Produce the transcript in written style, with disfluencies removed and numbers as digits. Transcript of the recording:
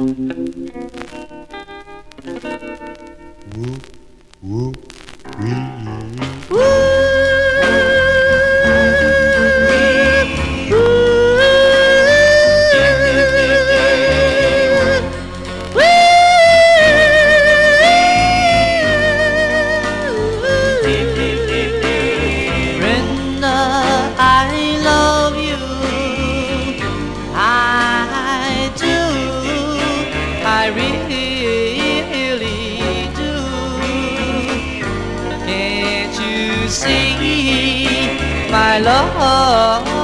Woo, woo, wee. Brenda, I love you. I do. I really do. Can't you see my love?